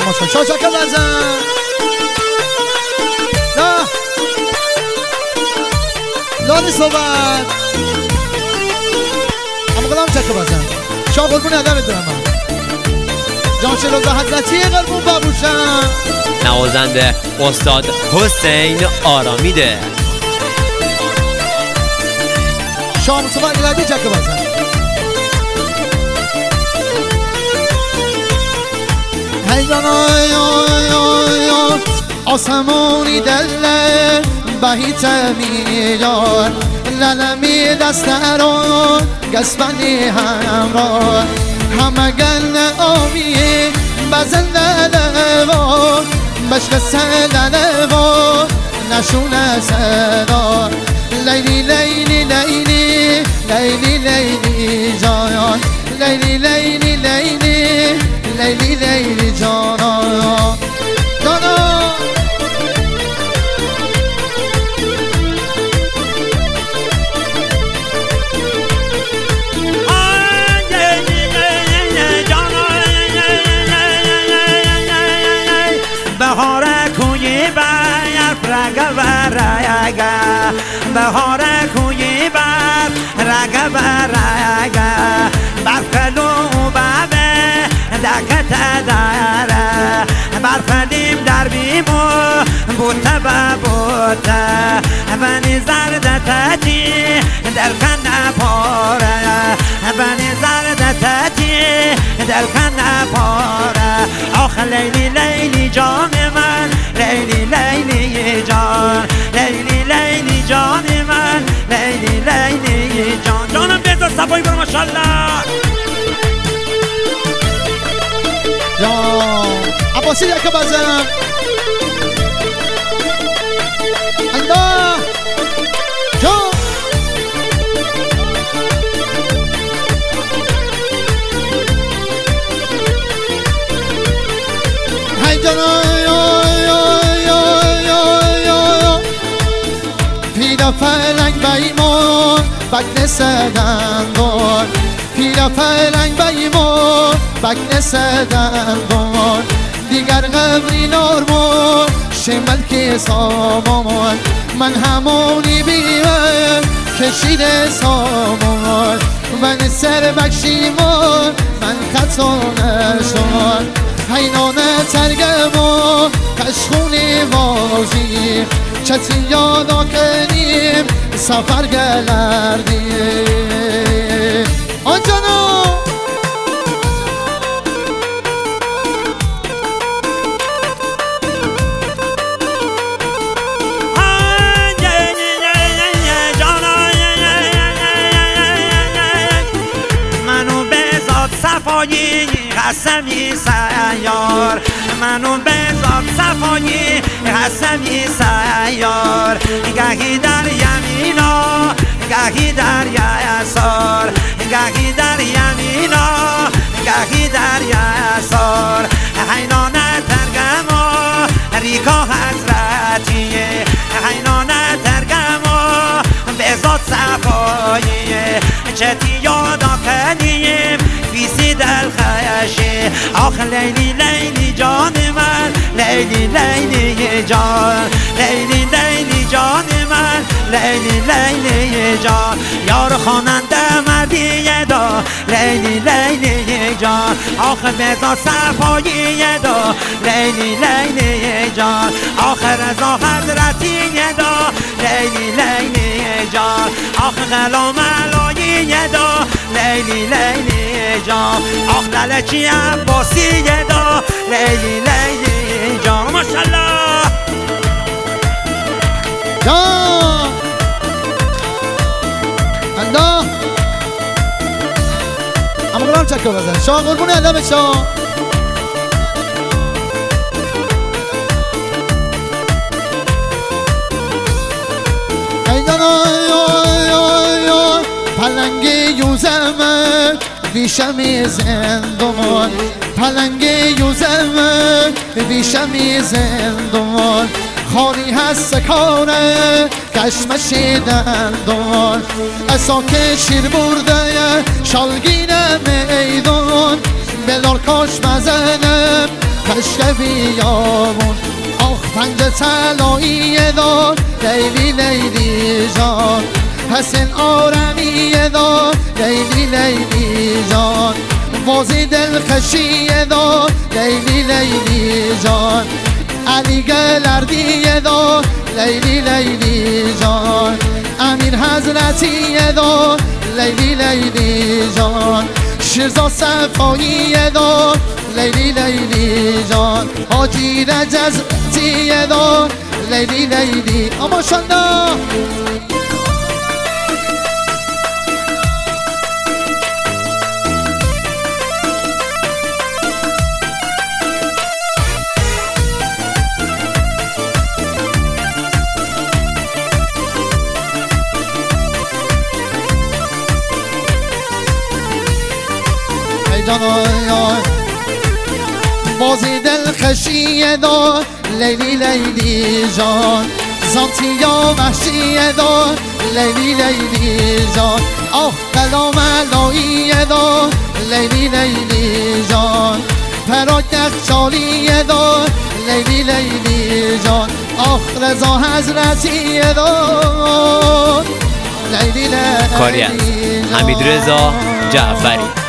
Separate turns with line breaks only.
تماشا شاشا که بزن نه لانی صحبت اما قلم چکه بزن شاه قربون ادمت دارم من جان شروز حضرتی قربون بابوشم
نوازنده استاد حسین آرامیده
شاه مصطفی گلدی چکه بزن هیدان آسمونی دل بهیت میدار لنمی دستران گسبنی همراه همه گل آمی بزن دلوار بشک سدلوار نشون صدا لیلی لیلی لیلی لیلی لیلی جان لیلی لیلی لیلی لیلی لیلی جانا جانا
بهاره کوی بر رگه بر رگه بهاره کوی بر رگه بر رگه برخلو بابه دکت داره برخلیم در بیمو بوته با بوته بنی زردتتی در خنه پاره بنی زردتتی در خنه پاره آخ لیلی لیلی جان من لیلی لیلی جان لیلی لیلی جان من لیلی لیلی جان جانم بیتا صفایی برو ماشالله
جان عباسی یکه بزنم الله جان هی جان پیدا فلنگ بیمون بک نسدن دار پیدا فلنگ بیمون بک نسدن دار دیگر قبری نارمون شمال که سامان من همونی بیرم کشید سامان من سر بکشیمان من خطا نشان حینانه ترگمان کشخونی بازی چتی یادا کنیم سفر گلردیم آنجانا
منو بزاد صفایی قسمی سیار منو بزاد صفایی قسمی سیار گهی در یمینا گهی در یسار گهی در یمینا گهی در یسار حینانه ترگما ریکا حضرتیه حینانه ترگما بزاد صفاییه چتی یادا کنیم بیسی دل خیشه آخ لیلی لیلی جان من لیلی لیلی جان لیلی لیلی جان من لیلی لیلی جان یار خواننده مردیه دا لیلی لیلی جان آخ بزا صفاییه دا لیلی لیلی جان آخ رضا حضرتیه دا لیلی لیلی جان آخ غلام علاییه دا لیلی لیلی جان آخ لالچی عباسیه دا لیلی لیلی جان ماشالله
جان الله اما قرآن چکه بزن شاه قربون ادم شاه پلنگی یوزمک بیشمی زندمان پلنگی یوزمک بیشمی زندمان خاری هست سکانه کشمشی دندان اسا که شیر برده شالگین میدان بلار کاش مزنم کش عشق بیابون آخ پنج طلایی دار لیلی لیلی جان حسین آرمی دار لیلی لیلی جان بازی دلخشی دار لیلی لیلی جان علی گلردی دار لیلی لیلی جان امیر حضرتی دار لیلی لیلی جان شیرزاد صفایی دار لیلی لیلی جان حاجی رجزتی دار لیلی لیلی اما شنده بازی دلخشی دار لیلی لیلی جان زانتیا وحشی دار لیلی لیلی جان آخ قلام علایی دار لیلی لیلی جان پراک نخچالی دار لیلی لیلی جان آخ رضا حضرتی دار لیلی لیلی
کاری از حمید رضا جعفری.